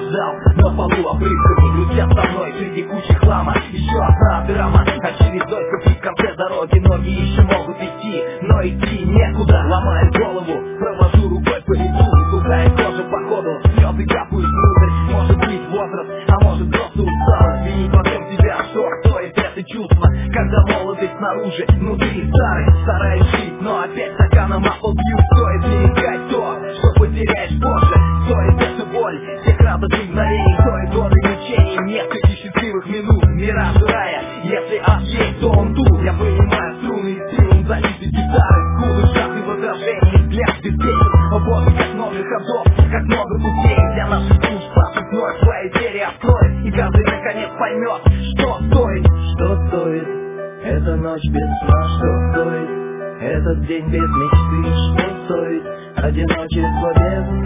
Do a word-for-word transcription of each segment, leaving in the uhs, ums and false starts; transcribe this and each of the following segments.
ждал на полу обрывками, грустят со мной среди кучи хлама. Еще одна драма, очередной тупик в конце дороги. Ноги еще могут идти, но идти некуда. Ломаю голову, провожу рукой по лицу, и сухая кожа походу, слезы капают внутрь. Может быть возраст, а может просто усталость. Винить во всем себя, что стоит это чувство, когда молодость снаружи, внутри старый. Стараюсь жить, но опять стаканом Apple пью. Стоит берегать то, что потеряешь позже. Стоит эта боль, всех радостных мгновений, стоит годы мучений, несколько счастливых минут. Мираж рая, если ад есть, то он тут. Я понимаю струны и струн, залиты гитары, скулы, сжаты возражений, взгляд беспечен. О боже, как много ходов, как много путей для наших душ. Пашет вновь свои двери откроет, и каждый наконец поймет, что стоит. Что стоит эта ночь без сна, что стоит этот день без мечты, что стоит одиночество без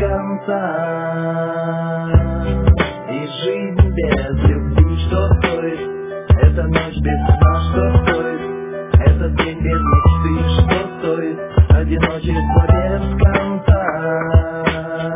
конца и жизнь без любви, что стоит эта ночь без сна, что стоит этот день без мечты, что стоит одиночество без конца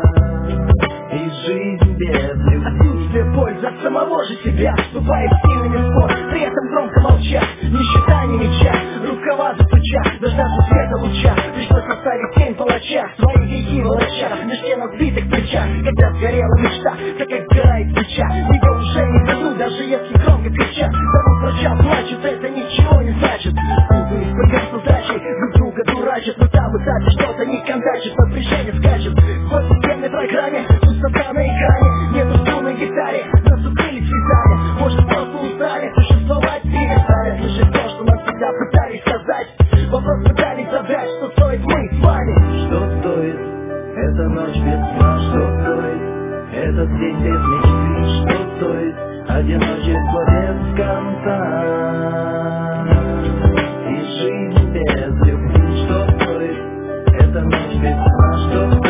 и жизнь без любви. Отсутствие пользы от самого же себя, вступает сильными в спор, при этом громко молча, не считая ни меча, рукава застуча, дождаться света луча. Пришлось оставить тень палача, свои грехи волоча, меж тем отбитых плечах. Когда сгорела мечта, так как сгорает свеча, ее уже не вернуть, даже если громко кричат. Зовут врача, плачут, это ничего не значит. Путались поем с удачей, друг друга дурачат, но там и так что-то не кондачит, напряжение скачет. В повседневной программе, пустота на экране, нету струн на гитаре, нас укрыли цветами. Может просто устали существовать, перестали слышать то, что нам всегда пытались сказать. Вопрос пытались задать, что стоит мы с вами. Что стоит эта ночь без сна, что стоит этот день без мечты, что стоит одиночество без конца и жизнь без любви, что стоит эта ночь без сна, что